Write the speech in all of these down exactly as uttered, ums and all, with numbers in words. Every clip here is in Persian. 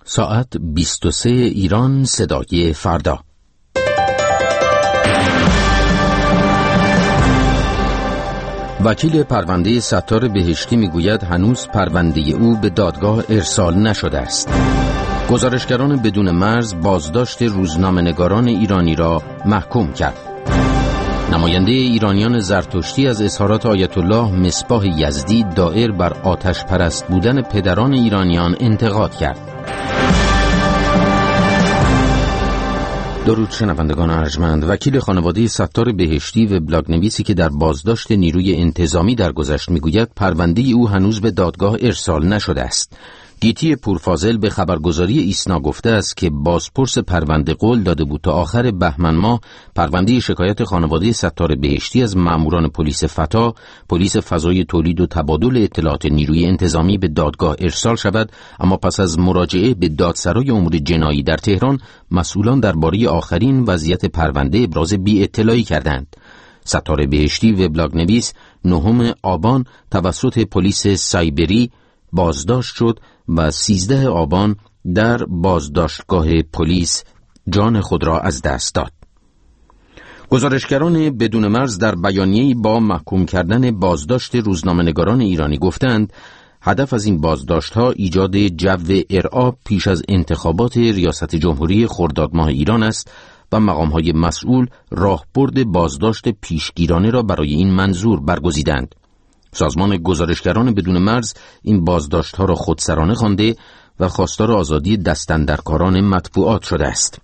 ساعت بیست و سه ایران، صدای فردا. وکیل پرونده ستار بهشتی میگوید هنوز پرونده او به دادگاه ارسال نشده است. گزارشگران بدون مرز بازداشت روزنامه‌نگاران ایرانی را محکوم کرد. نماینده ایرانیان زرتشتی از اظهارات آیت الله مصباح یزدی دایر بر آتش پرست بودن پدران ایرانیان انتقاد کرد. درود شنوندگان ارجمند. وکیل خانواده ستار بهشتی و بلاگ نویسی که در بازداشت نیروی انتظامی درگذشت میگوید پرونده او هنوز به دادگاه ارسال نشده است. گیتی پورفاضل به خبرگزاری ایسنا گفته است که بازپرس پرونده قول داده بود تا آخر بهمن ماه پرونده شکایت خانواده ستار بهشتی از ماموران پلیس فتا، پلیس فضای تولید و تبادل اطلاعات نیروی انتظامی به دادگاه ارسال شود، اما پس از مراجعه به دادسرای امور جنایی در تهران مسئولان درباره آخرین وضعیت پرونده ابراز بی اطلاعی کردند. ستار بهشتی وبلاگ نویس نهم آبان توسط پلیس سایبری بازداشت شد و سیزده آبان در بازداشتگاه پلیس جان خود را از دست داد. گزارشگران بدون مرز در بیانیه‌ای با محکوم کردن بازداشت روزنامه‌نگاران ایرانی گفتند هدف از این بازداشت‌ها ایجاد جو ارعاب پیش از انتخابات ریاست جمهوری خرداد ماه ایران است و مقام‌های مسئول راهبرد بازداشت پیشگیرانه را برای این منظور برگزیدند. سازمان گزارشگران بدون مرز این بازداشت‌ها را خودسرانه خوانده و خواستار آزادی دستاندرکاران مطبوعات شده است.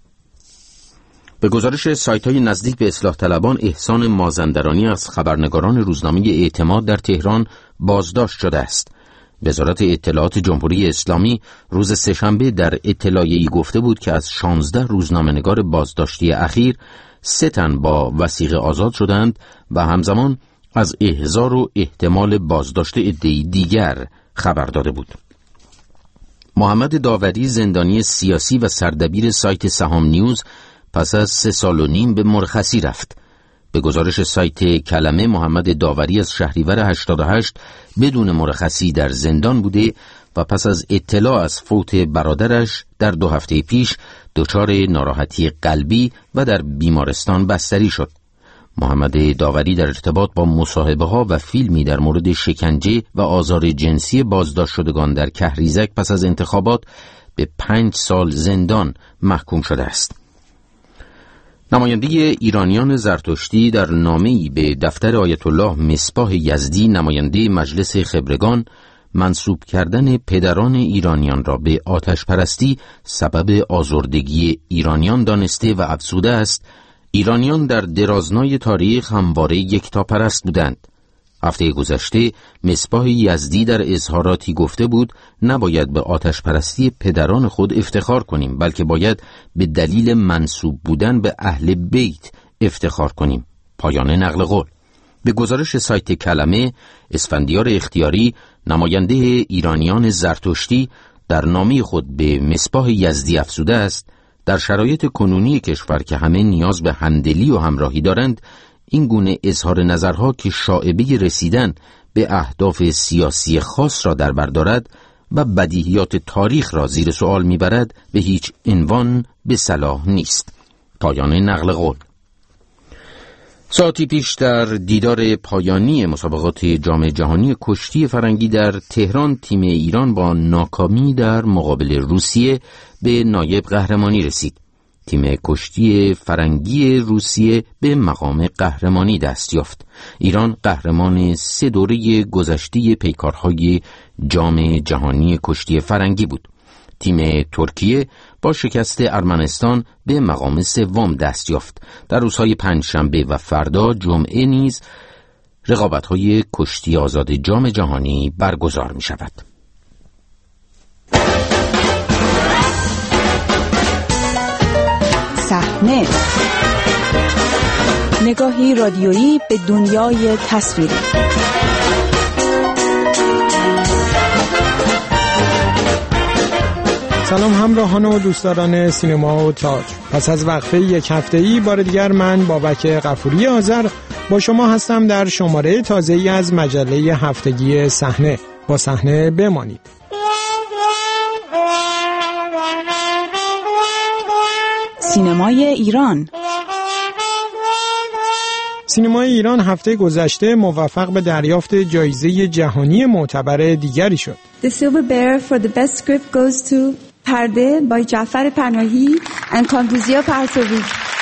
به گزارش سایت‌های نزدیک به اصلاح طلبان، احسان مازندرانی از خبرنگاران روزنامه اعتماد در تهران بازداشت شده است. وزارت اطلاعات جمهوری اسلامی روز سه‌شنبه در اطلاعیه‌ای گفته بود که از شانزده روزنامه‌نگار بازداشتی اخیر سه تن با وثیقه آزاد شدند و همزمان از احضار و احتمال بازداشت عده‌ای دیگر خبر داده بود. محمد داوری، زندانی سیاسی و سردبیر سایت سهام نیوز، پس از سه سال و نیم به مرخصی رفت. به گزارش سایت کلمه، محمد داوری از شهریور هشتاد و هشت بدون مرخصی در زندان بوده و پس از اطلاع از فوت برادرش در دو هفته پیش دچار ناراحتی قلبی و در بیمارستان بستری شد. محمد داوری در ارتباط با مصاحبه ها و فیلمی در مورد شکنجه و آزار جنسی بازداشت شدگان در کهریزک پس از انتخابات به پنج سال زندان محکوم شده است. نماینده ایرانیان زرتشتی در نامه‌ای به دفتر آیت الله مصباح یزدی، نماینده مجلس خبرگان، منسوب کردن پدران ایرانیان را به آتش پرستی سبب آزردگی ایرانیان دانسته و افزوده است ایرانیان در درازنای تاریخ همواره یکتاپرست بودند. هفته گذشته مصباح یزدی در اظهاراتی گفته بود نباید به آتش پرستی پدران خود افتخار کنیم، بلکه باید به دلیل منسوب بودن به اهل بیت افتخار کنیم. پایان نقل قول. به گزارش سایت کلمه، اسفندیار اختیاری، نماینده ایرانیان زرتشتی، در نامه خود به مصباح یزدی افزوده است در شرایط کنونی کشور که همه نیاز به همدلی و همراهی دارند، این گونه اظهار نظرها که شائبه رسیدن به اهداف سیاسی خاص را در بر دارد و بدیهیات تاریخ را زیر سوال میبرد به هیچ عنوان به صلاح نیست. پایان نقل قول. ساعتی پیش در دیدار پایانی مسابقات جام جهانی کشتی فرنگی در تهران، تیم ایران با ناکامی در مقابل روسیه به نایب قهرمانی رسید. تیم کشتی فرنگی روسیه به مقام قهرمانی دست یافت. ایران قهرمان سه دوره گذشته پیکارهای جام جهانی کشتی فرنگی بود. تیم ترکیه با شکست ارمنستان به مقام سوم دست یافت. در روزهای پنجشنبه و فردا جمعه نیز رقابت‌های کشتی آزاد جام جهانی برگزار می شود. صحنه، نگاهی رادیویی به دنیای تصویری. سلام همراهان و دوستداران سینما و تئاتر. پس از وقفه یک هفته‌ای بار دیگر من بابک غفوری آذر با شما هستم در شماره تازه‌ای از مجله هفتگی صحنه. با صحنه بمانید. سینمای ایران. سینمای ایران هفته گذشته موفق به دریافت جایزه جهانی معتبر دیگری شد. The Silver Bear for the best script goes to پرده با جعفر پناهی and کامبوزیا پرتوی.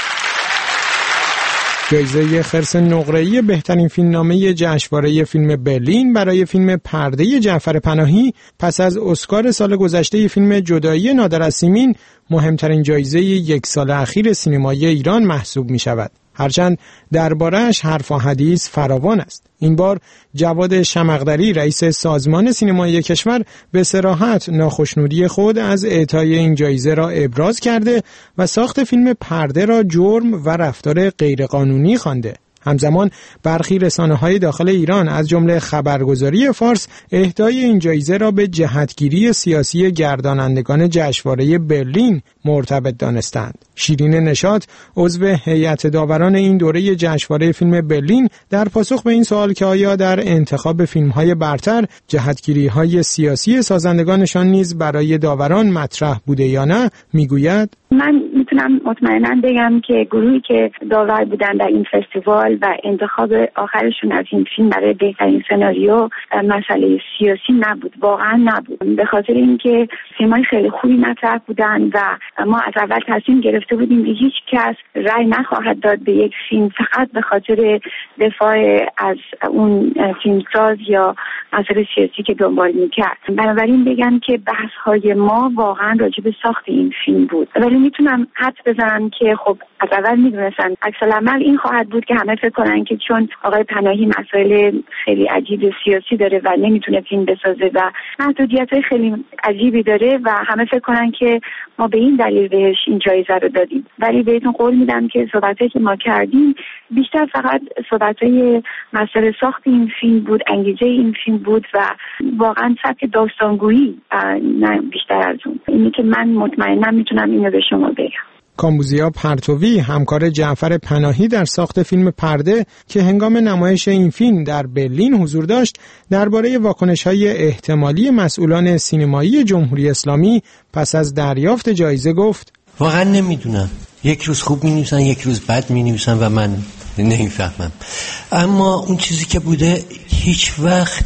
جایزه خرس نقره‌ای بهترین فیلمنامه جشنواره فیلم برلین برای فیلم پرده جعفر پناهی پس از اسکار سال گذشته فیلم جدایی نادر از سیمین مهمترین جایزه یک سال اخیر سینمای ایران محسوب می شود. هرچند درباره‌اش حرف و حدیث فراوان است. این بار جواد شمقدری رئیس سازمان سینمایی کشور به صراحت ناخشنودی خود از اعطای این جایزه را ابراز کرده و ساخت فیلم پرده را جرم و رفتار غیرقانونی خوانده. همزمان برخی رسانه‌های داخل ایران از جمله خبرگزاری فارس اهدای این جایزه را به جهتگیری سیاسی گردانندگان جشنواره برلین مرتبط دانستند. شیرین نشاط عضو هیئت داوران این دوره جشنواره فیلم برلین در پاسخ به این سوال که آیا در انتخاب فیلم‌های برتر جهتگیری‌های سیاسی سازندگانشان نیز برای داوران مطرح بوده یا نه میگوید: من میتونم مطمئنا بگم که گروهی که داور بودن در این فستیوال و انتخاب آخرشون از این فیلم برای بهترین سناریو مسئله سیاسی نبود، واقعا نبود. به خاطر اینکه فیلم‌های خیلی خوبی مطرح بودن و ما از اول تصمیم گرفته بودیم که هیچ کس رأی نخواهد داد به یک فیلم فقط به خاطر دفاع از اون فیلمساز یا مسئله سیاسی که دنبال میکرد. بنابراین بگم که بحث‌های ما واقعا راجع به ساخت این فیلم بود. ولی میتونم حد بزنم که خب از اول میدونستن عکس العمل این خواهد بود که همه فکر کنن که چون آقای پناهی مسائل خیلی عجیب سیاسی داره و نمیتونه فیلم بسازه و محدودیت‌های خیلی عجیبی داره و همه فکر کنن که ما به این دلیل بهش این جایزه رو دادیم. ولی بهتون قول میدم که صحبتایی که ما کردیم بیشتر فقط صحبتای مسئله ساخت این فیلم بود، انگیزه این فیلم بود و واقعا سبک داستانگویی، نه بیشتر از اون. اینی که من مطمئنا میتونم اینو به شما بگم. کامبوزیا پرتوی همکار جعفر پناهی در ساخت فیلم پرده که هنگام نمایش این فیلم در برلین حضور داشت، درباره واکنش‌های احتمالی مسئولان سینمایی جمهوری اسلامی پس از دریافت جایزه گفت: واقعا نمیدونم، یک روز خوب می‌نویسن یک روز بد می‌نویسن و من نمیفهمم. اما اون چیزی که بوده هیچ وقت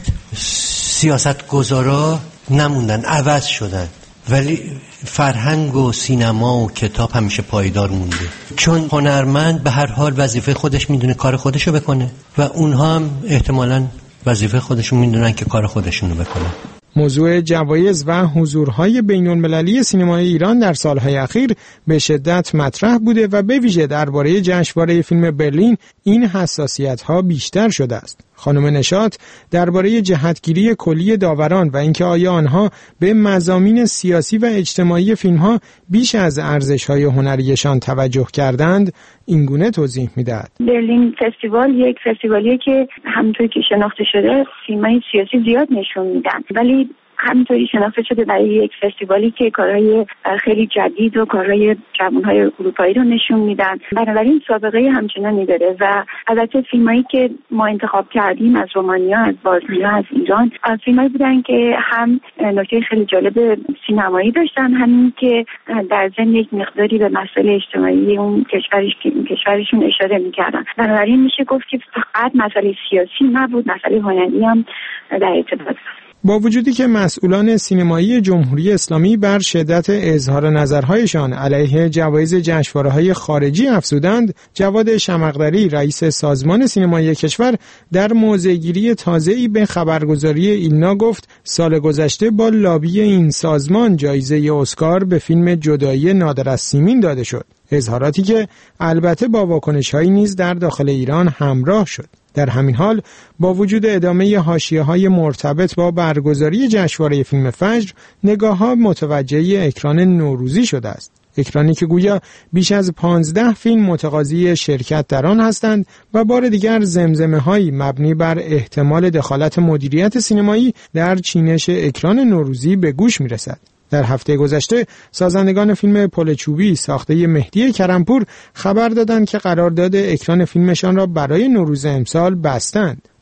سیاستگزارا نموندن، عوض شدن، ولی فرهنگ و سینما و کتاب همیشه پایدار مونده، چون هنرمند به هر حال وظیفه خودش میدونه کار خودشو بکنه و اونها هم احتمالاً وظیفه خودشون میدونن که کار خودشونو بکنن. موضوع جوایز و حضورهای بین‌المللی سینمای ایران در سالهای اخیر به شدت مطرح بوده و به ویژه درباره جشنواره فیلم برلین این حساسیت‌ها بیشتر شده است. خانم نشاط درباره جهتگیری کلی داوران و اینکه آیا آنها به مضامین سیاسی و اجتماعی فیلم‌ها بیش از ارزش‌های هنریشان توجه کردند اینگونه توضیح می‌دهد. برلین فستیوال یک فستیوالیه که همونطور که شناخته شده فیلم‌های سیاسی زیاد نشون میدن، ولی همینطوری شناخته شده برای یک فستیوالی که کارهای خیلی جدید و کارهای جوانهای اروپایی رو نشون میدن. بنابراین سابقه همچنانی داره و البته فیلمایی که ما انتخاب کردیم از رومانیا، از بازنیا، از ایران، از فیلمایی بودن که هم نکته خیلی جالب سینمایی داشتن، همین که در ضمن یک مقداری به مسائل اجتماعی اون کشورش کشورشون اشاره میکردن. بنابراین میشه گفت که فقط مسئله سیاسی نبود، مسئله هنری هم در ارتباط. با وجودی که مسئولان سینمایی جمهوری اسلامی بر شدت اظهار نظرهایشان علیه جوایز جشنواره‌های خارجی افزودند، جواد شمقدری رئیس سازمان سینمایی کشور در موضع‌گیری تازه‌ای به خبرگزاری ایلنا گفت سال گذشته با لابی این سازمان جایزه اسکار به فیلم جدایی نادر از سیمین داده شد. اظهاراتی که البته با واکنش‌هایی نیز در داخل ایران همراه شد. در همین حال با وجود ادامه حاشیه‌های مرتبط با برگزاری جشنواره فیلم فجر، نگاه‌ها متوجه اکران نوروزی شده است. اکرانی که گویا بیش از پانزده فیلم متقاضی شرکت در آن هستند و بار دیگر زمزمه‌هایی مبنی بر احتمال دخالت مدیریت سینمایی در چینش اکران نوروزی به گوش می‌رسد. در هفته گذشته سازندگان فیلم پل چوبی ساخته مهدی کرمپور خبر دادند که قرارداد اکران فیلمشان را برای نوروز امسال بستند.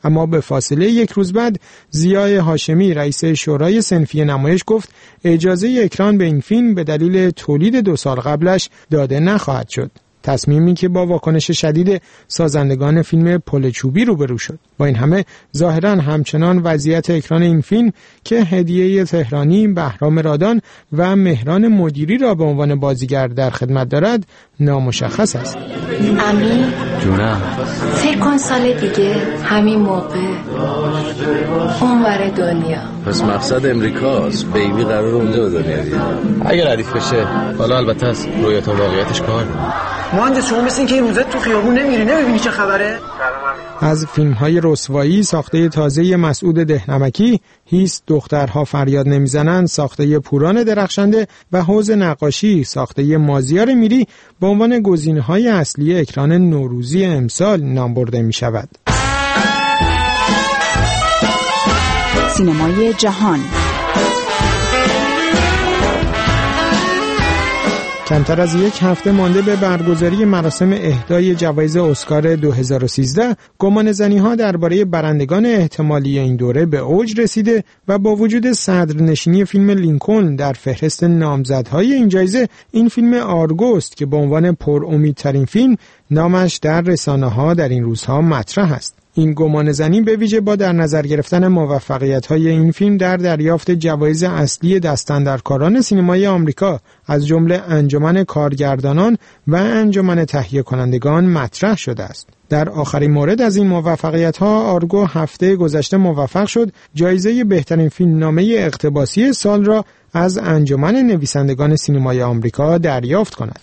اما به فاصله یک روز بعد ضیاء هاشمی رئیس شورای صنفی نمایش گفت اجازه اکران به این فیلم به دلیل تولید دو سال قبلش داده نخواهد شد. تصمیمی که با واکنش شدید سازندگان فیلم پل چوبی روبرو شد. با این همه ظاهراً همچنان وضعیت اکران این فیلم که هدیه تهرانی، بهرام رادان و مهران مدیری را به عنوان بازیگر در خدمت دارد نامشخص است. امین جونم، فکر کن سال دیگه همین موقع اونور دنیا. پس مقصد امریکاست. بیبی قرار اونجا به دنیا بیاد. اگر ردیف بشه، حالا البته از رویت و واقعیتش کار. مهندس شما مثل این که این روزه تو خیابون نمیری، نمیبینی چه خبره؟ از فیلم‌های رسوایی ساخته تازه مسعود دهنمکی، هیست دخترها فریاد نمیزنند ساخته پوران درخشنده و حوض نقاشی ساخته مازیار میری به عنوان گزینه‌های اصلی اکران نوروزی امسال نام برده می‌شود. سینمای جهان. کمتر از یک هفته مانده به برگزاری مراسم اهدای جوایز اسکار دو هزار و سیزده، گمانه‌زنی‌ها درباره برندگان احتمالی این دوره به اوج رسیده و با وجود صدرنشینی فیلم لینکلن در فهرست نامزدهای این جایزه، این فیلم آرگوست که به عنوان پرامیدترین فیلم نامش در رسانه‌ها در این روزها مطرح است. این گمانه‌زنی به ویژه با در نظر گرفتن موفقیت‌های این فیلم در دریافت جوایز اصلی دستاندرکاران سینمای آمریکا از جمله انجمن کارگردانان و انجمن تهیه کنندگان مطرح شده است. در آخرین مورد از این موفقیت‌ها، آرگو هفته گذشته موفق شد جایزه بهترین فیلمنامه اقتباسی سال را از انجمن نویسندگان سینمای آمریکا دریافت کند.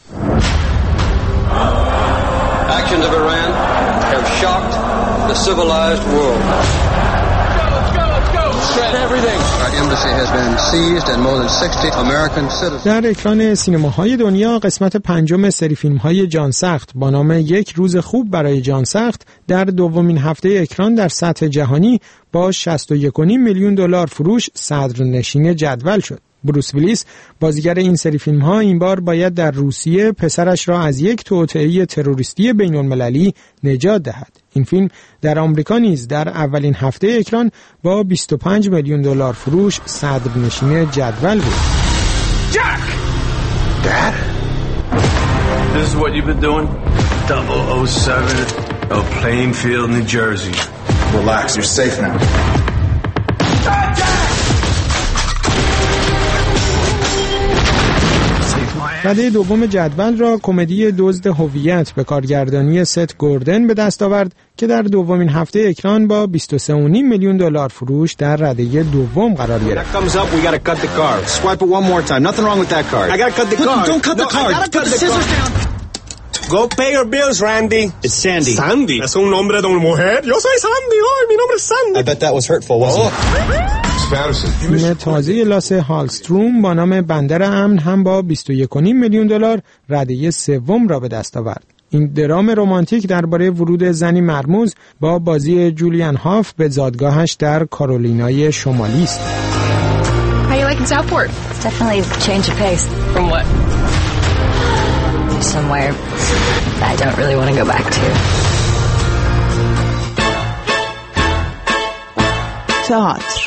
Actions of Iran have shocked the civilized world. Let's go, let's go, let's go. Everything. Our embassy has been seized and more than sixty American citizens. در اکران سینماهای دنیا قسمت پنجم سری فیلم‌های جان سخت با نام یک روز خوب برای جان سخت در دومین هفته اکران در سطح جهانی با شصت و یک و نیم میلیون دلار فروش صدرنشین جدول شد. بروس ویلیس بازیگر این سری فیلم ها این بار باید در روسیه پسرش را از یک توطئه تروریستی بین المللی نجات دهد. این فیلم در آمریکا نیز در اولین هفته اکران با بیست و پنج میلیون دلار فروش صدرنشین جدول بود. Jack! Dad? This is what you've been doing? double oh seven of Plainfield, New Jersey. Relax, you're safe now. رده دوم جدول را کمدی دزد هویت به کارگردانی ست گوردن به دست آورد که در دومین هفته اکران با بیست و سه و نیم میلیون دلار فروش در رده دوم قرار گرفت. Go pay your bills, Randy. It's Sandy. Sandy? Es un nombre de una mujer. Yo soy Sandy. Ay, mi nombre es Sandy. I bet that was hurtful, wasn't it? فیلم تازه لاس هالستروم با نام بندر امن هم با بیست و یک و نیم میلیون دلار رده سوم را به دست آورد. این درام رمانتیک درباره ورود زنی مرموز با بازی جولیان هاف به زادگاهش در کارولینای شمالی است. How you liking Southport? It's definitely a change of pace. From what? Somewhere I don't really want to go back to. تئاتر.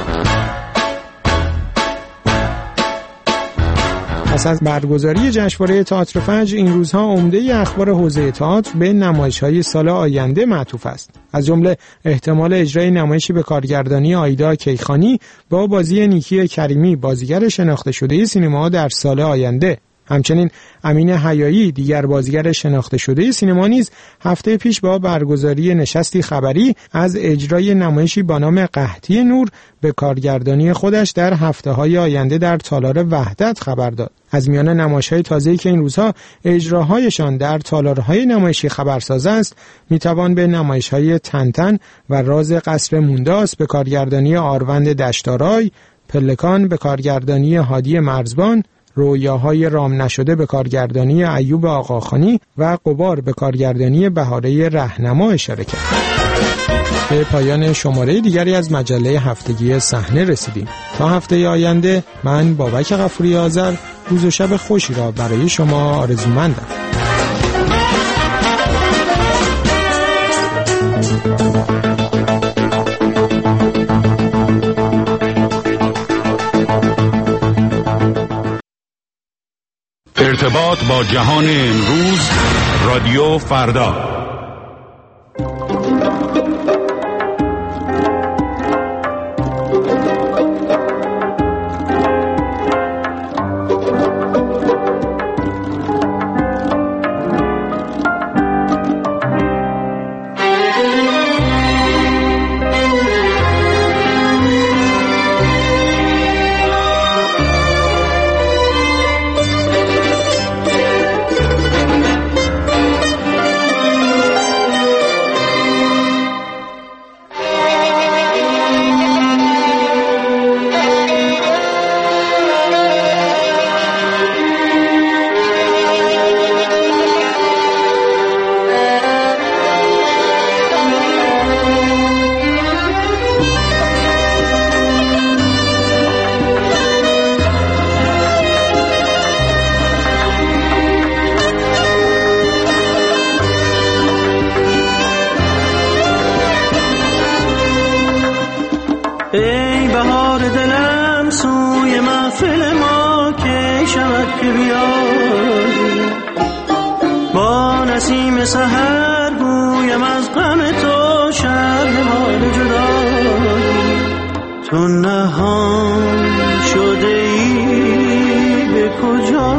پس از برگزاری جشنواره تئاتر فجر این روزها عمده اخبار حوزه تئاتر به نمایش‌های سال آینده معطوف است. از جمله احتمال اجرای نمایشی به کارگردانی آیدا کیخانی با بازی نیکی کریمی بازیگر شناخته شده سینما در سال آینده. همچنین امین حیایی دیگر بازیگر شناخته شده سینما نیز هفته پیش با برگزاری نشستی خبری از اجرای نمایشی با نام قحطی نور به کارگردانی خودش در هفته‌های آینده در تالار وحدت خبر داد. از میان نمایش‌های تازه‌ای که این روزها اجراهایشان در تالارهای نمایشی خبرساز است، میتوان به نمایش‌های تنتن و راز قصر مونداس به کارگردانی آروند دشتارای، پلکان به کارگردانی هادی مرزبان، رویاهای رام نشده به کارگردانی ایوب آقاخانی و غبار به کارگردانی بهاره رهنما اشاره کرد. به پایان شماره دیگری از مجله هفتگی صحنه رسیدیم. تا هفته آینده من بابک غفوری آذر روز و شب خوشی را برای شما آرزومندم. ارتباط با جهان امروز، رادیو فردا. ای بهار دلم سوی محفل ما که شود که بیایی، با نسیم سحر گویم از غم تو شرح حال جدایی. تو نهان شده ای به کجا،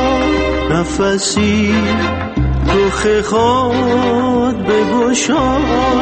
نفسی رخ خود بگشا.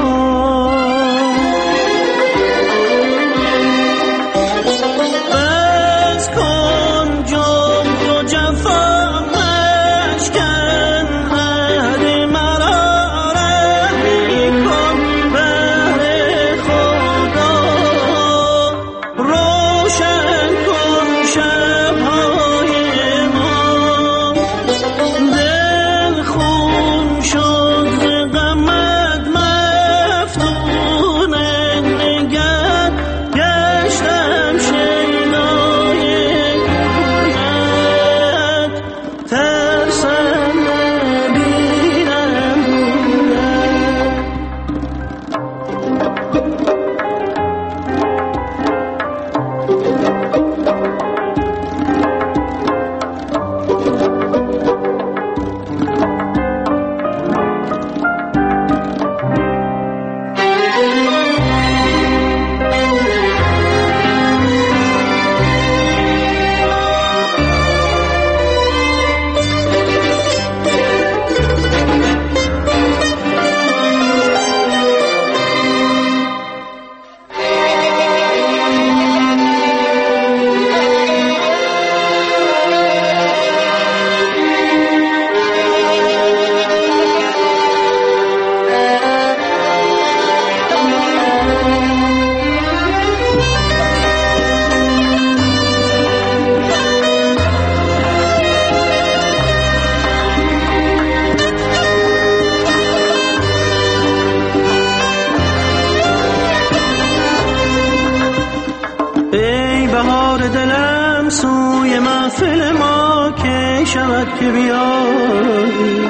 دلم سوی محفل ما که شود که بیایی،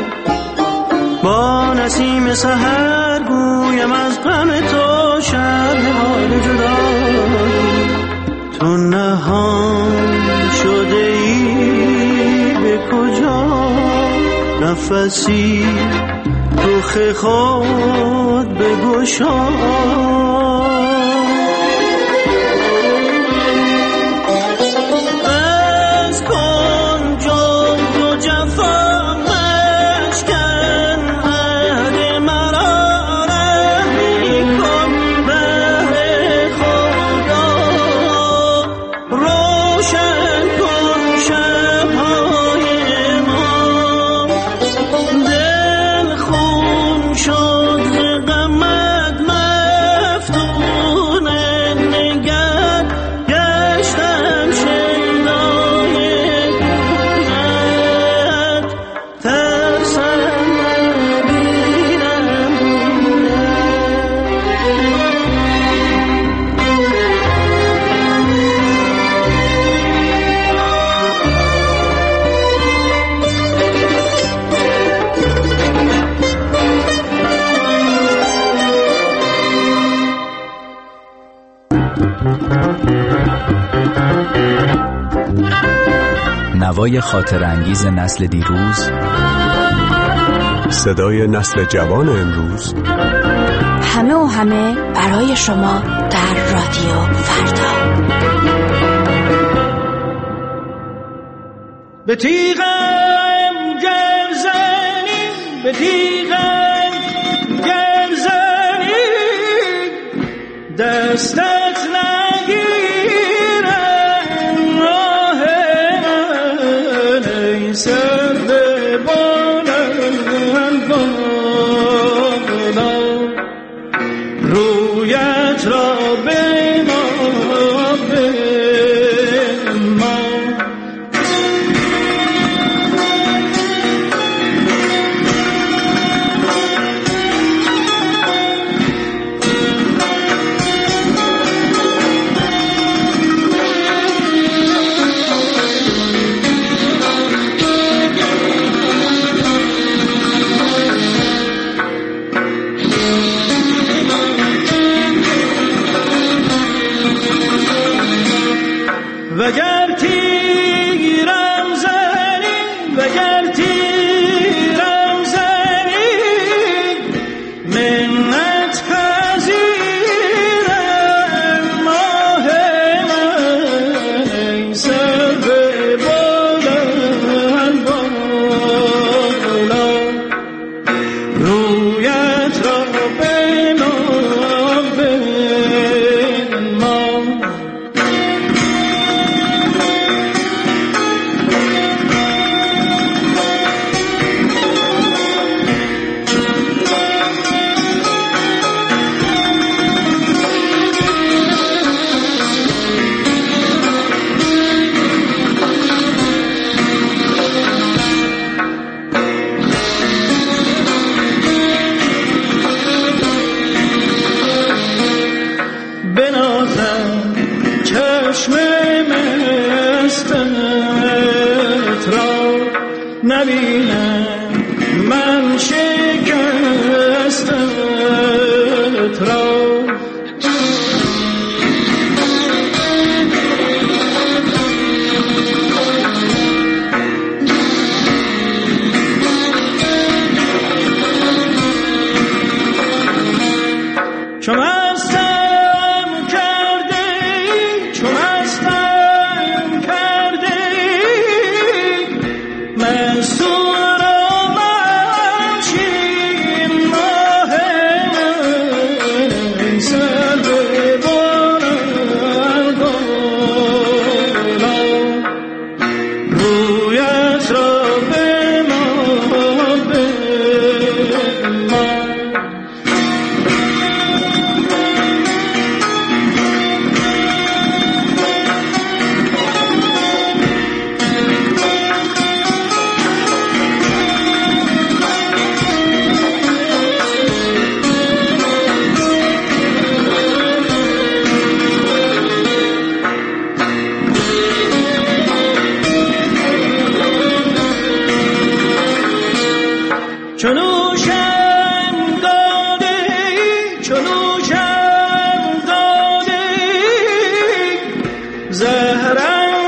با نسیم سحر گویم از غم تو شرح حال جدایی. تو نهان شده ای به کجا، نفسی رخ خود بگشا. دل خون شد غمت مفتون نوای خاطر انگیز نسل دیروز، صدای نسل جوان امروز، همه و همه برای شما در رادیو فردا. به تیغم گرزنی، به تیغم گرزنی، دستت نگیرم راه من، ای سر به بلند بالا، رویت را به ما به ما. وگر تیرم زنی، وگر تیرم زنی، منت پذیرم ماه من، ای سر به بلند بالا، رویت را به ما به ما. بنازم چشم مستت را، نبینم من شکستت را. چو مستم کرده ای، چو مستم کرده ای، مستور و منشین ماه من، سر به بلند بالا، رویت را به ما به ما. چو نوشم داده ای، چو نوشم داده ای، زهرم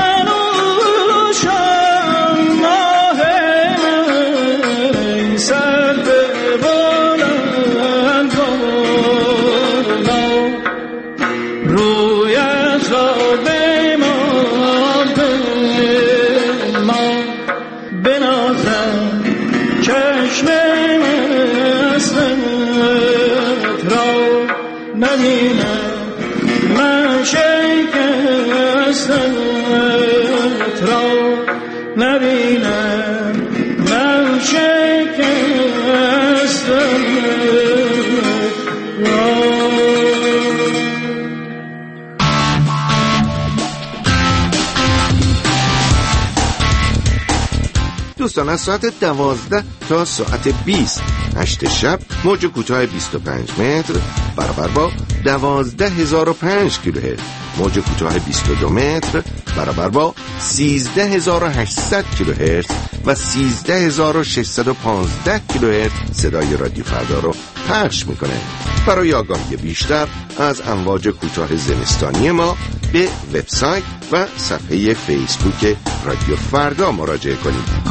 منوشان ماه من، سر به بلند بالا، رویت را به ما به ما. بنازم چشم مستت را، نبینم من شکستت را، نبینم من شکستت را. دوستان، از ساعت دوازده تا ساعت بیست هشت شب موج کوتاه بیست و پنج متر برابر با دوازده هزار و پنج کیلوهرتز، موج کوتاه بیست و دو متر برابر با سیزده هزار و هشتصد کیلوهرتز و سیزده هزار و ششصد و پانزده کیلوهرتز صدای رادیو فردا رو پخش میکنه. برای آگاهی بیشتر از امواج کوتاه زمستانی ما به وبسایت و صفحه فیسبوک رادیو فردا مراجعه کنید.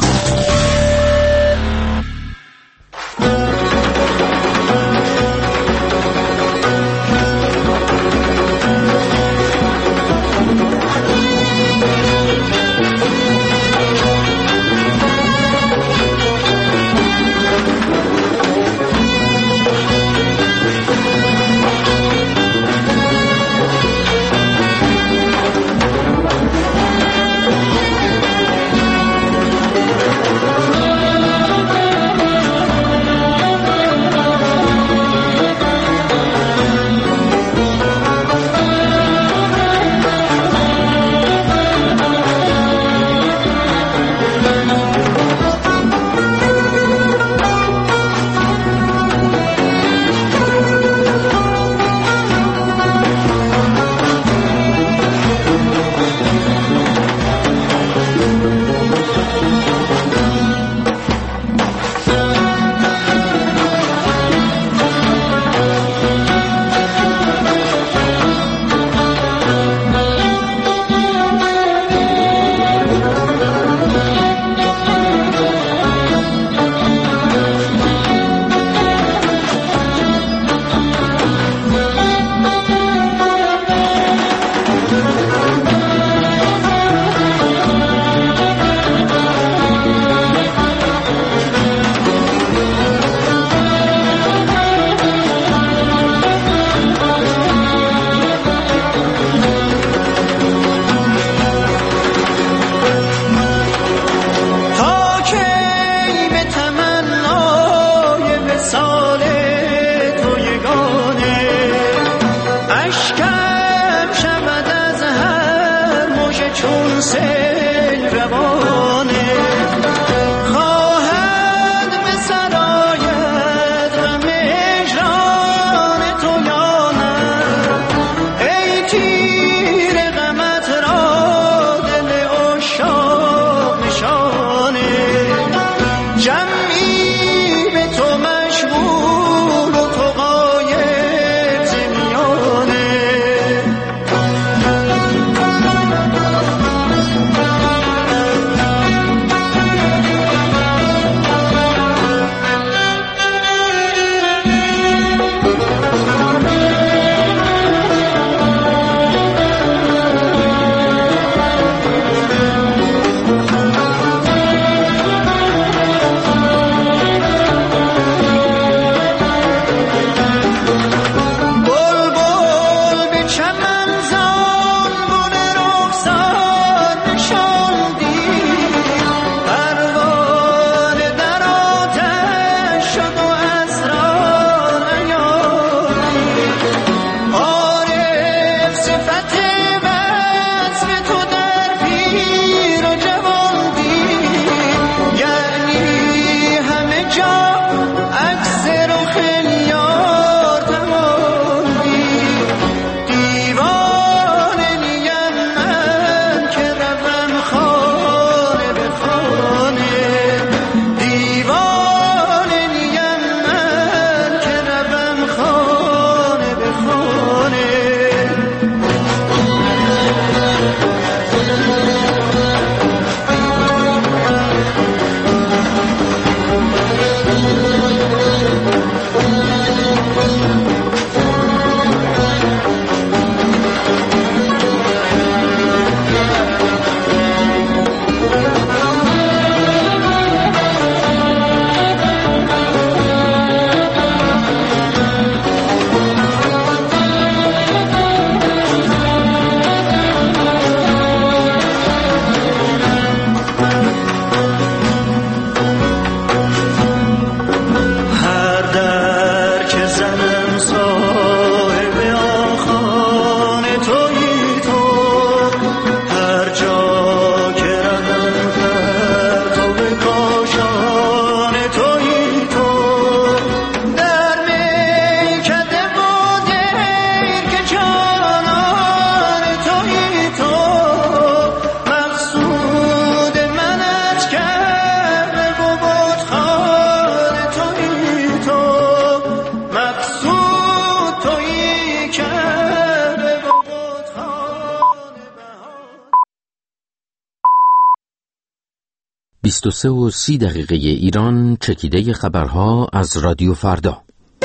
بیست و سه و سی دقیقه ایران، چکیده خبرها از رادیو فردا.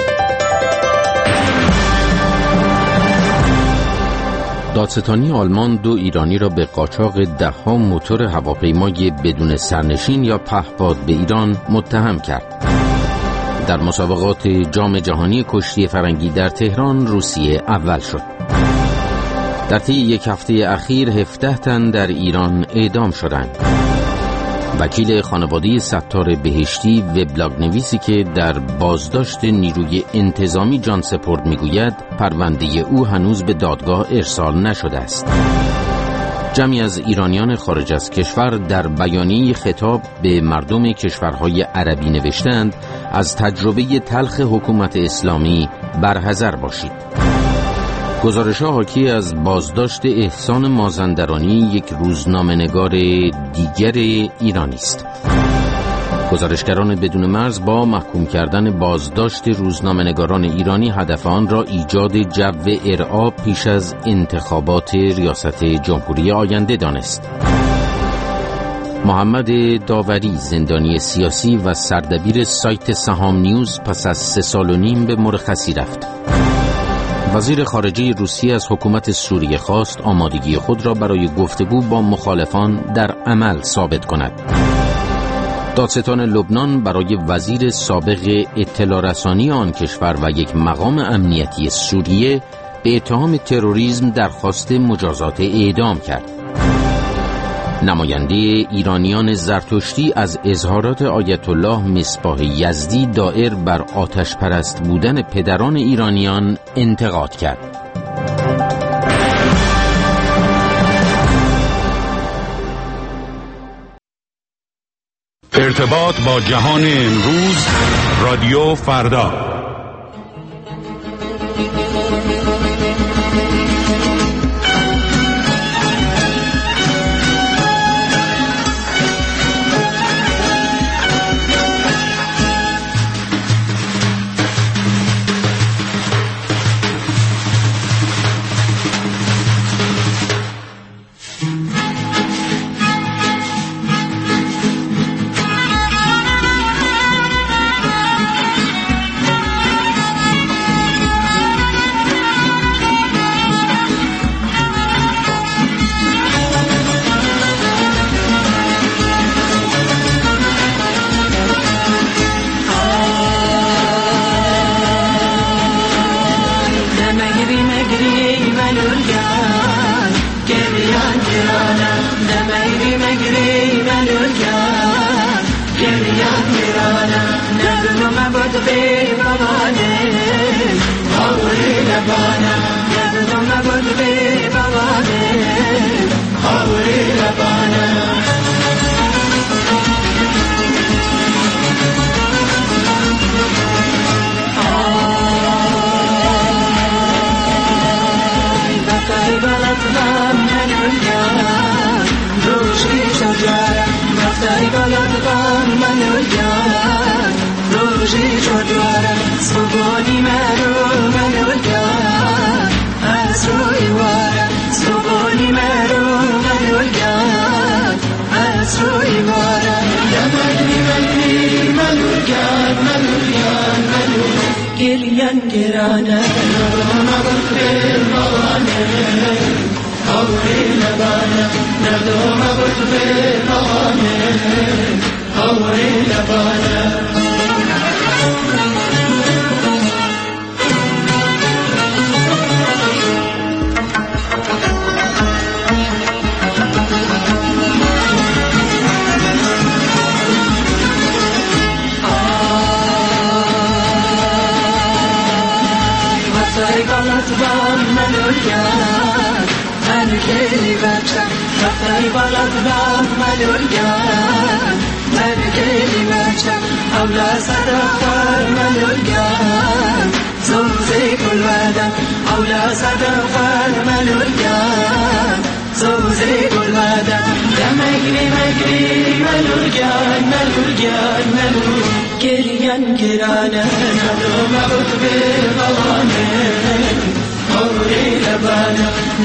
دادستانی آلمان دو ایرانی را به قاچاق ده‌ها موتور هواپیمای بدون سرنشین یا پهپاد به ایران متهم کرد. در مسابقات جام جهانی کشتی فرنگی در تهران روسیه اول شد. در طی یک هفته اخیر هفده تن در ایران اعدام شدند. وکیل خانواده ستار بهشتی وبلاگ نویسی که در بازداشت نیروی انتظامی جان سپرد میگوید پرونده او هنوز به دادگاه ارسال نشده است. جمعی از ایرانیان خارج از کشور در بیانیه خطاب به مردم کشورهای عربی نوشتند از تجربه تلخ حکومت اسلامی برحذر باشید. گزارش‌ها حاکی از بازداشت احسان مازندرانی، یک روزنامه‌نگار دیگر ایرانی است. گزارشگران بدون مرز با محکوم کردن بازداشت روزنامه‌نگاران ایرانی هدف آن را ایجاد جو ارعا پیش از انتخابات ریاست جمهوری آینده دانست. محمد داوری، زندانی سیاسی و سردبیر سایت سهام نیوز، پس از سه سال و نیم به مرخصی رفت. وزیر خارجه روسیه از حکومت سوریه خواست آمادگی خود را برای گفتگو با مخالفان در عمل ثابت کند. دادستان لبنان برای وزیر سابق اطلاع رسانی آن کشور و یک مقام امنیتی سوریه به اتهام تروریسم درخواست مجازات اعدام کرد. نماینده ایرانیان زرتشتی از اظهارات آیت الله مصباح یزدی دائر بر آتش پرست بودن پدران ایرانیان انتقاد کرد. ارتباط با جهان امروز، رادیو فردا.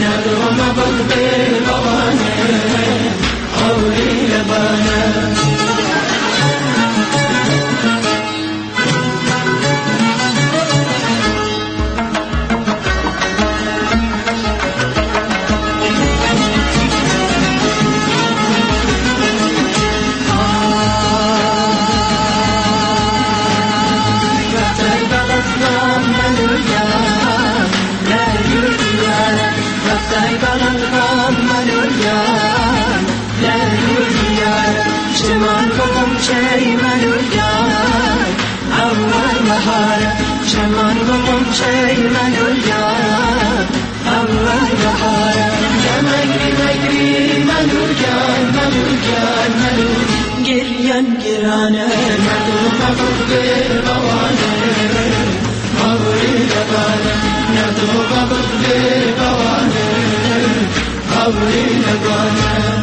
لبانه منچه ملولگان اول بهار چمان و منچه ملولگان اول بهار مگری مگری ملولگان ملولگان ملول گریان گرانه مدو مبود بوانه مبوری لبانه ندو مبود بوانه مبوری لبانه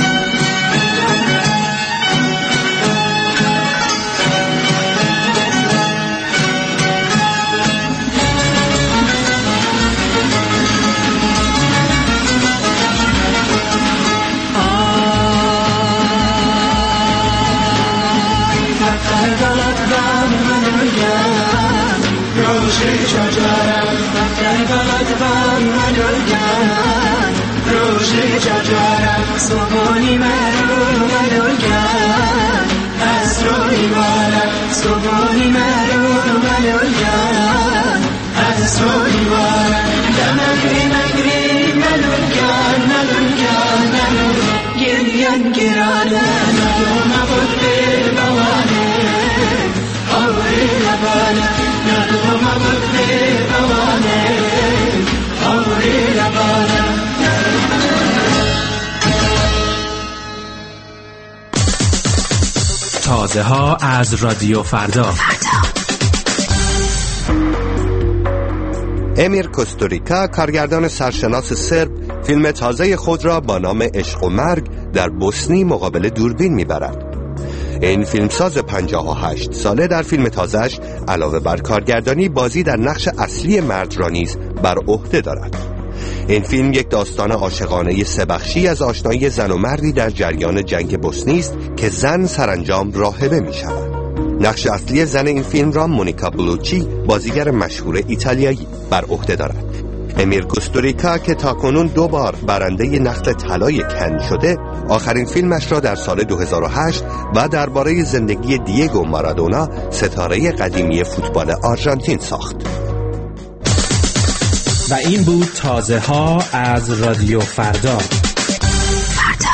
صبحانی مرو ملولگان از روی بارم صبحانی مرو ملولگان از روی بارم دمگری مگری ملولگان ملولگان ملول گریان گرانه ندو مبود به بوانه آوری لبانه ندو مبود به بوانه آوری لبانه تازه ها از رادیو فردا. امیر کوستوریکا، کارگردان سرشناس سرب، فیلم تازه خود را با نام عشق و مرگ در بوسنی مقابل دوربین میبرد. این فیلمساز پنجاه و هشت ساله در فیلم تازه‌اش علاوه بر کارگردانی بازی در نقش اصلی مرد را نیز بر عهده دارد. این فیلم یک داستان عاشقانه سه‌بخشی از آشنایی زن و مردی در جریان جنگ بوسنی است که زن سرانجام راهبه می شود. نقش اصلی زن این فیلم را مونیکا بلوچی، بازیگر مشهور ایتالیایی، بر عهده دارد. امیر کوستوریکا که تاکنون دو بار برنده نخل طلای کن شده، آخرین فیلمش را در سال دو هزار و هشت و درباره زندگی دیگو مارادونا، ستاره قدیمی فوتبال آرژانتین ساخت. و این بود تازه ها از رادیو فردا. فردا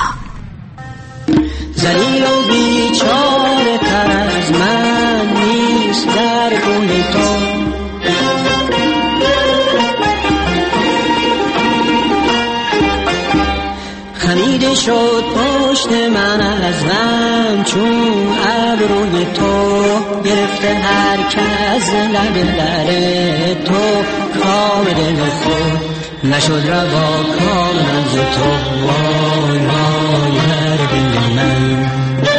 ذلیل و بیچاره تر از من نیست در گونه تو، خمیده شد پشت من از غم چون ابروی تو، گرفته هر کس لب لره تو، کام دل خود نشد روا کامن ز تو، وای وای هر دل من.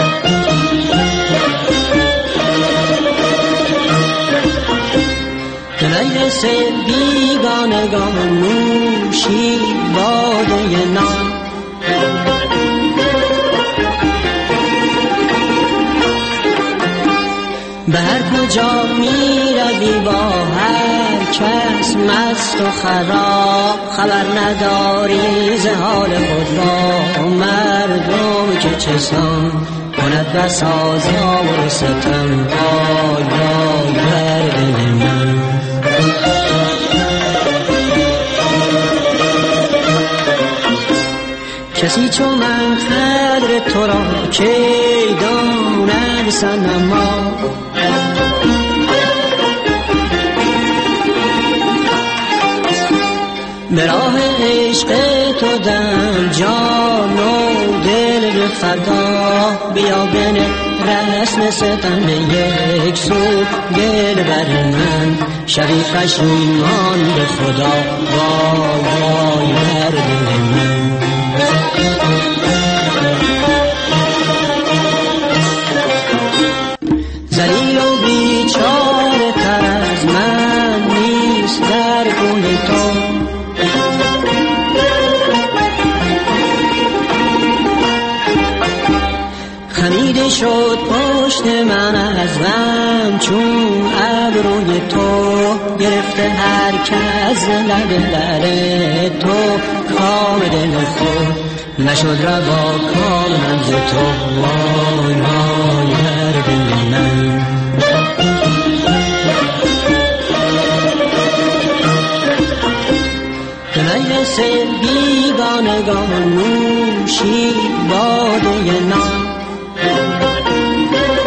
به مجلس بیگانگان نوشی باده نام، به هر کجا می روی با هر کس مست و خراب، خبر نداری ز حال خود با مردم که چسان کند بساز آور ستم، وای وای بر دل من. کسی چون من قدر تو را که داند صنما، به راه عشق تو دم جان و دل به فدا، بیا بنه رسم ستم یک سو دل بر من، شبی پشیمان به خدا، وای وای بر دل من. ذلیل و بیچاره تر از من نیست در گونه تو، خمیده شد پشت من از غم چون ابروی تو، گرفته هر کس لب لره تو، کام دل خود نشد روا کامن ز تو، وای وای هر دل من. به مجلس بیگانگان نوشی باده نام،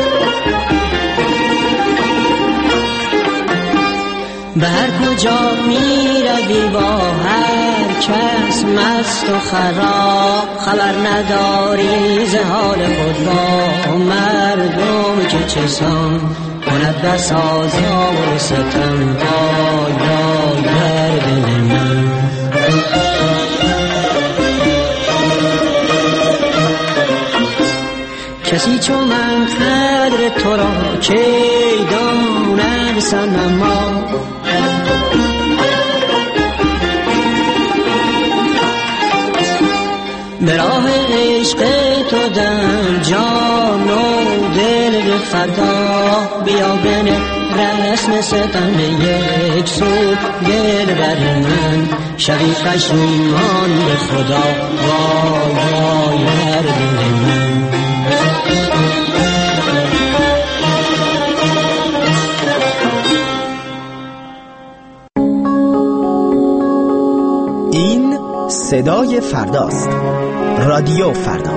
به هر کجا می روی با هر کس مست و خراب، خبر نداری ز حال خود با مردم که چسان کند بس آزار و ستم. وای وای در دل من. کسی چون من قدر تو را که داند صنما، به راه عشق تو دم جان و دل به فدا. بیا بنه رسم ستم یک سو دل بر من، شوی پشیمان به خدا. وای وای هر دل من. این صدای فرداست. رادیو فردا.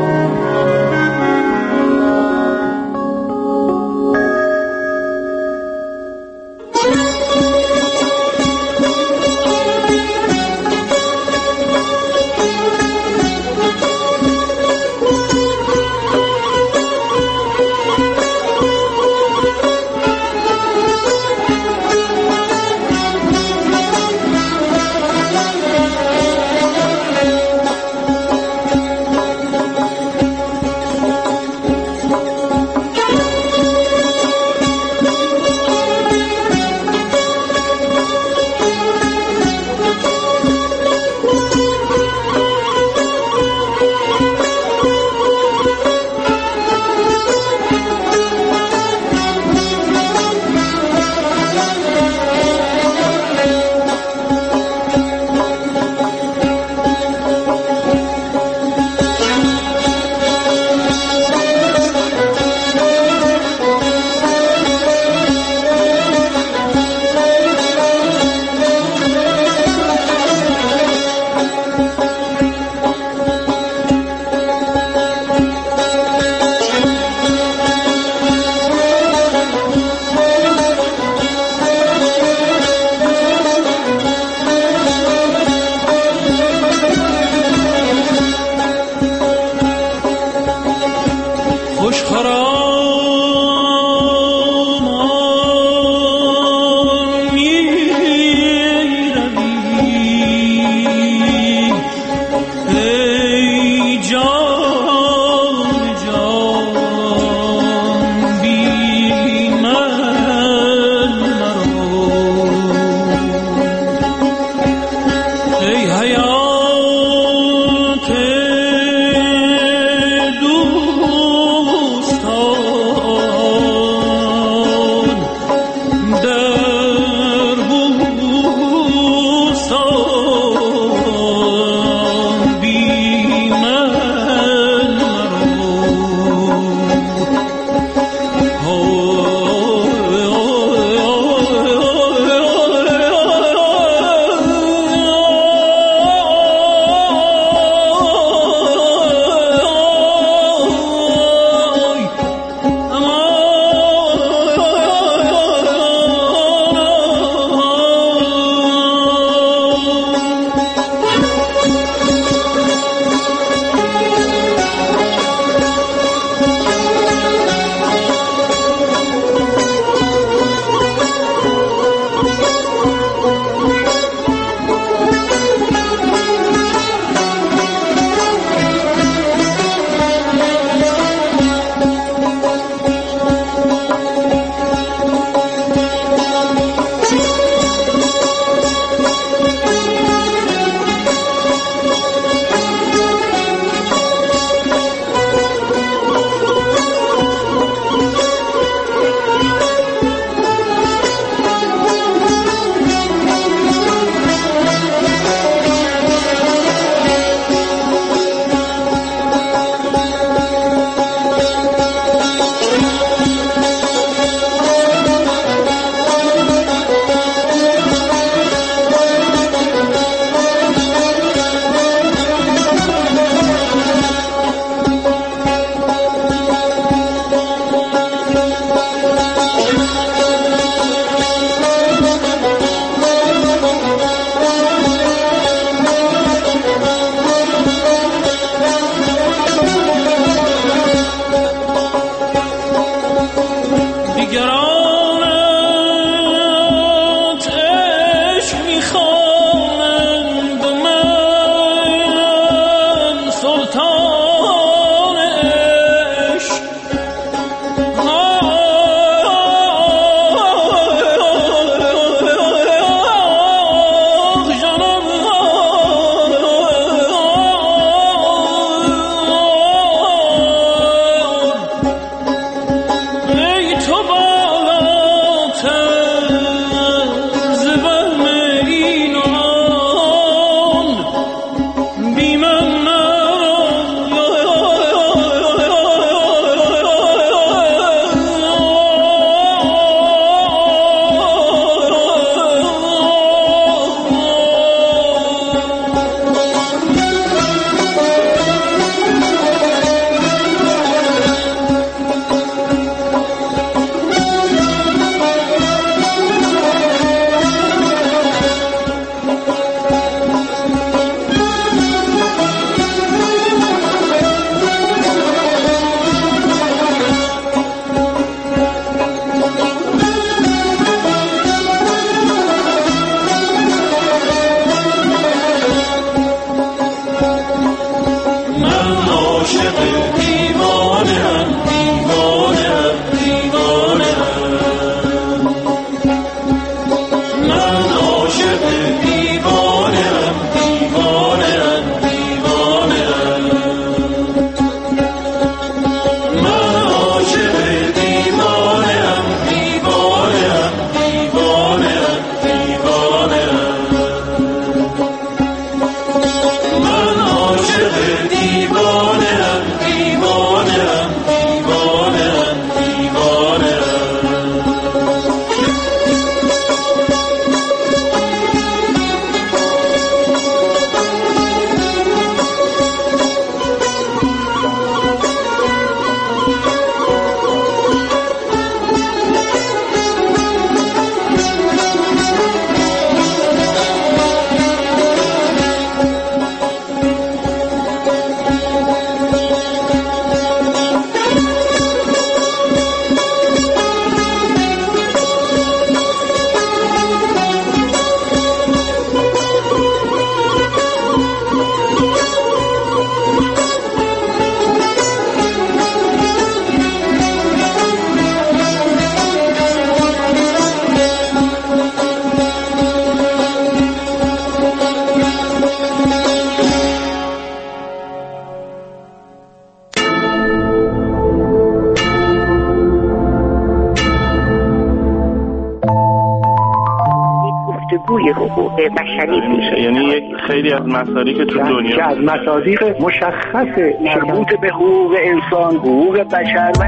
توی حقوق بشری پیش. یعنی یک خیلی از مسائلی که تو دنیا که از مصادیق مشخص مربوط به حقوق انسان، حقوق بشر و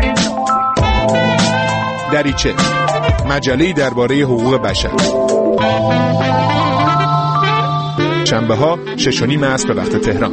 دریچه، مجله‌ای درباره حقوق بشر. شنبه ها شش و نیم عصر به وقت تهران.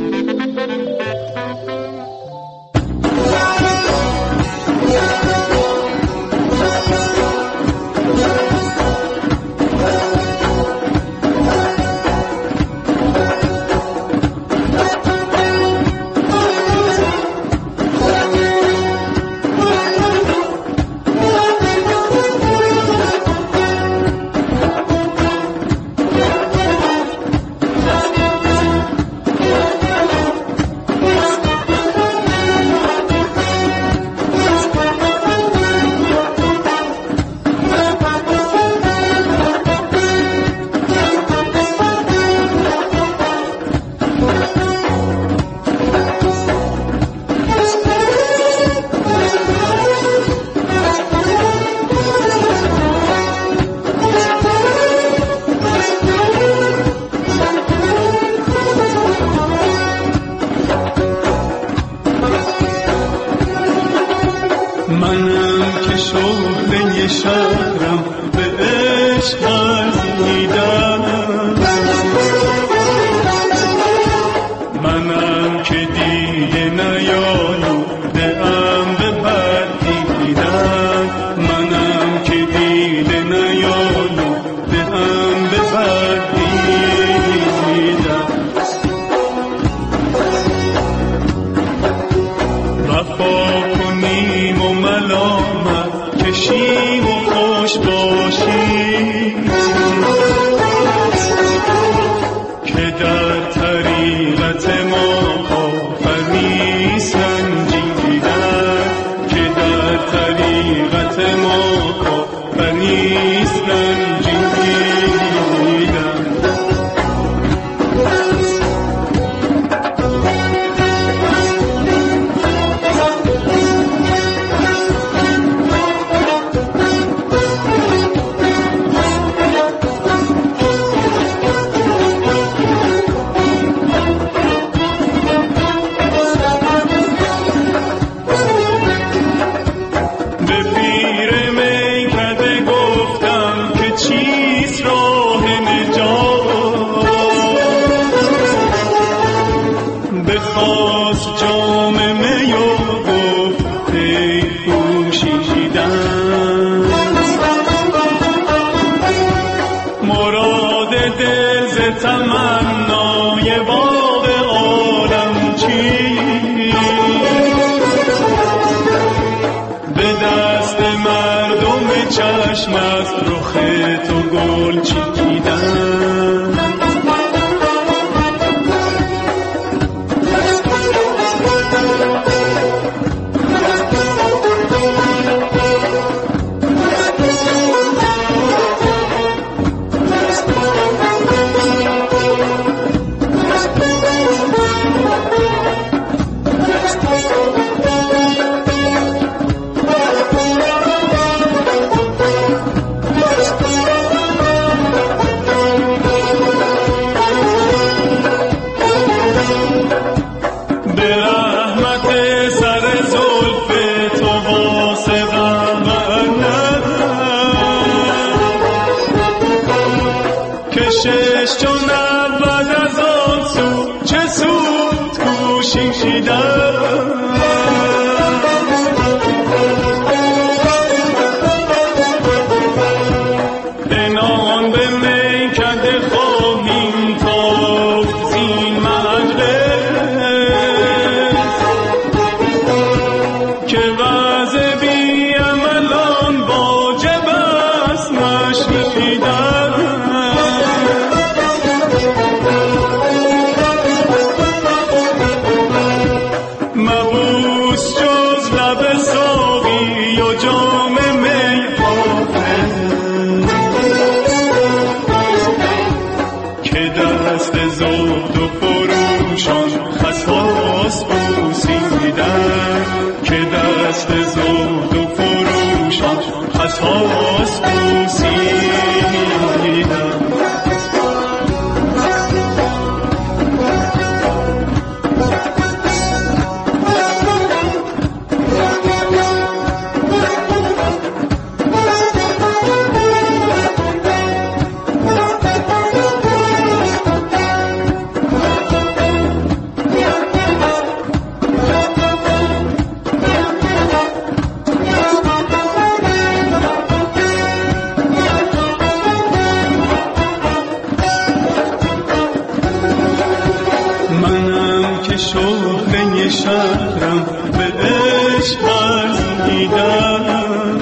بچسبیدم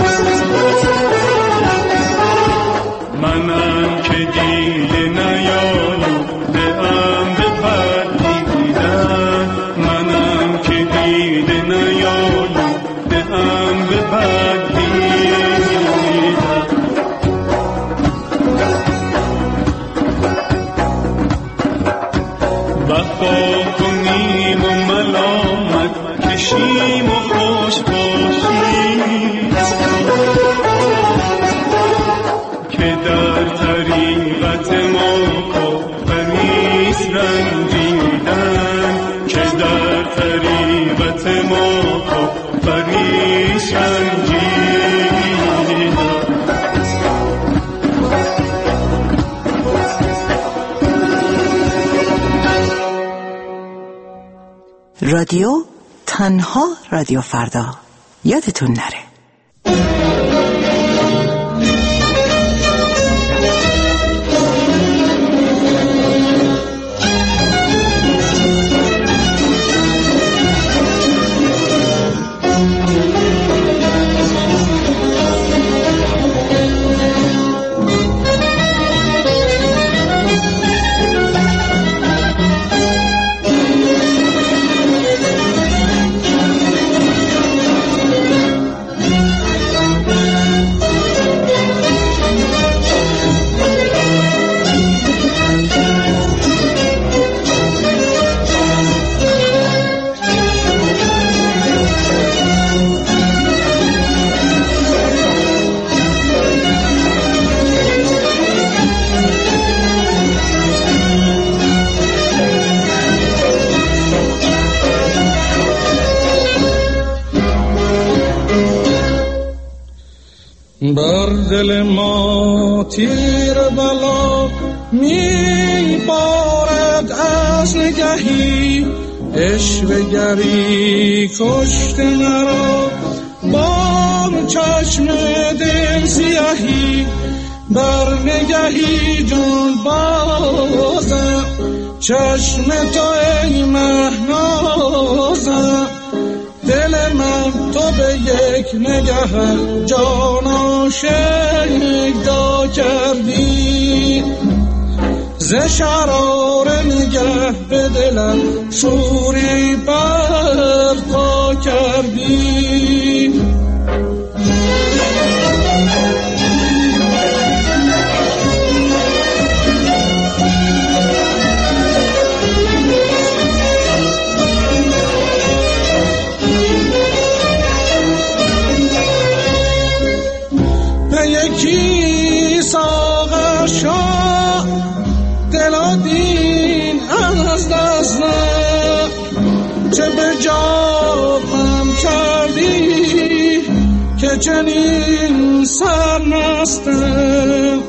منم که دیده نیالوده‌ام به پردیدن منم که دیده نیالوده‌ام به پردیدن وفا کنیم و ملامت کشیم و خوش باشیم که در طریقت ما کافریست رنجیدن که در طریقت ما کافریست رنجیدن رادیو تنها رادیو فردا یادتون نره. بر دل ما تیر بلا می بارد از نگهی عشوه‌گری کشت مرا با چشم دل سیاهی بر نگهی جان بازم چشم تو ای مهنازم دل من تو به یک نگه جان آشکار کردی ز شرار نگه به دلم شوری برپا کردی یکی ساغر شا دل دین از دست نه چه به جابم کردی که چنین سرمستم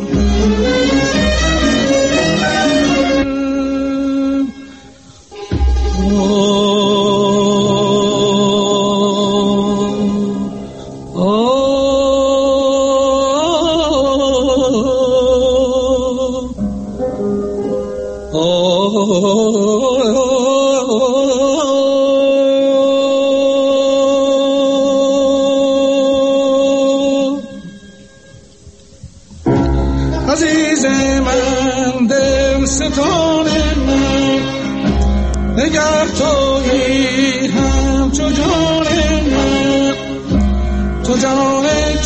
عزیز من دل ستان من نگه تویی همچو جان من تو جان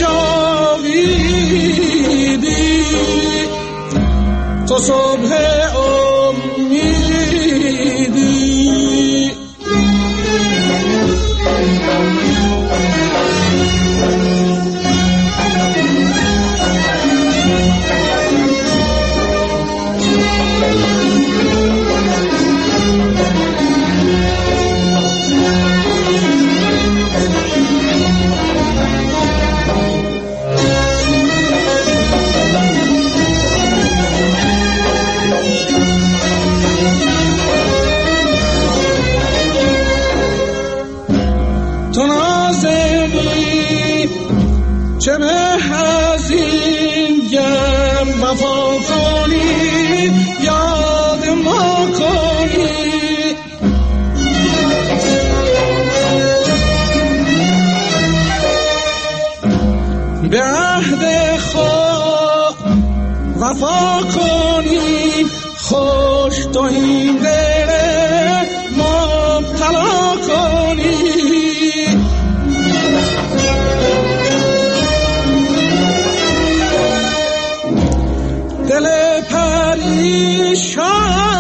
جاویدی تو صبح امیدی چه به هزین گر وفا کنی یاد ما کنی وفا کنی، خوش تو این دل مبتلا کنی. دل پریشان